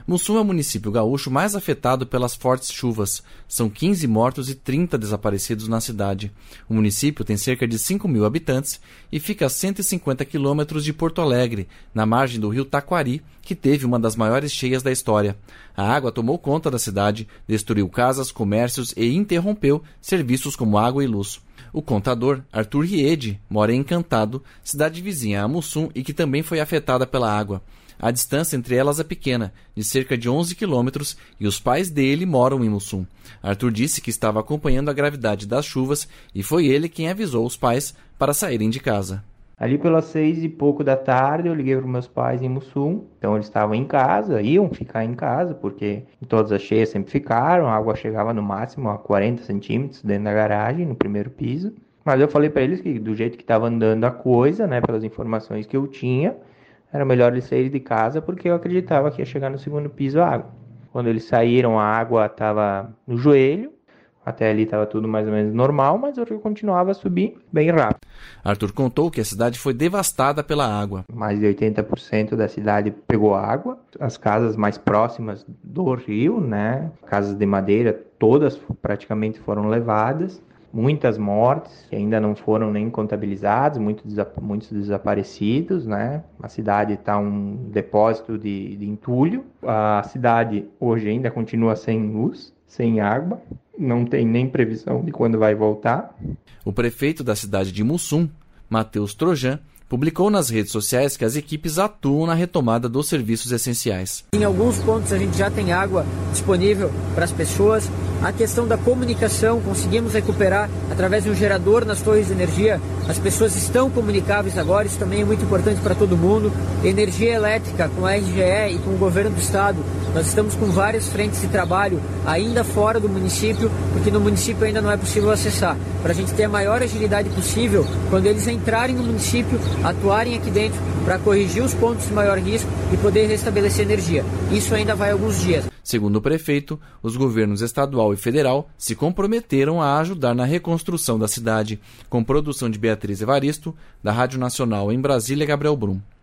Mussum é o município gaúcho mais afetado pelas fortes chuvas. São 15 mortos e 30 desaparecidos na cidade. O município tem cerca de 5.000 habitantes e fica a 150 quilômetros de Porto Alegre, na margem do rio Taquari, que teve uma das maiores cheias da história. A água tomou conta da cidade, destruiu casas, comércios e interrompeu serviços como água e luz. O contador, Arthur Riede, mora em Encantado, cidade vizinha a Mussum e que também foi afetada pela água. A distância entre elas é pequena, de cerca de 11 quilômetros, e os pais dele moram em Mussum. Arthur disse que estava acompanhando a gravidade das chuvas e foi ele quem avisou os pais para saírem de casa. Ali pelas 6 e pouco da tarde eu liguei para os meus pais em Mussum, então eles estavam em casa, iam ficar em casa, porque em todas as cheias sempre ficaram, a água chegava no máximo a 40 centímetros dentro da garagem, no primeiro piso. Mas eu falei para eles que do jeito que estava andando a coisa, né, pelas informações que eu tinha, era melhor eles saírem de casa porque eu acreditava que ia chegar no segundo piso a água. Quando eles saíram, a água estava no joelho, até ali estava tudo mais ou menos normal, mas o rio continuava a subir bem rápido. Arthur contou que a cidade foi devastada pela água. Mais de 80% da cidade pegou água. As casas mais próximas do rio, né, casas de madeira, todas praticamente foram levadas. Muitas mortes que ainda não foram nem contabilizadas, muitos desaparecidos, né? A cidade está um depósito de entulho. A cidade hoje ainda continua sem luz, sem água, não tem nem previsão de quando vai voltar. O prefeito da cidade de Mussum, Matheus Trojan, publicou nas redes sociais que as equipes atuam na retomada dos serviços essenciais. Em alguns pontos a gente já tem água disponível para as pessoas. A questão da comunicação, conseguimos recuperar através de um gerador nas torres de energia. As pessoas estão comunicáveis agora, isso também é muito importante para todo mundo. Energia elétrica com a RGE e com o governo do estado. Nós estamos com várias frentes de trabalho ainda fora do município, porque no município ainda não é possível acessar. Para a gente ter a maior agilidade possível, quando eles entrarem no município, atuarem aqui dentro para corrigir os pontos de maior risco e poder restabelecer energia. Isso ainda vai alguns dias. Segundo o prefeito, os governos estadual e federal se comprometeram a ajudar na reconstrução da cidade, com produção de Beatriz Evaristo, da Rádio Nacional em Brasília, Gabriel Brum.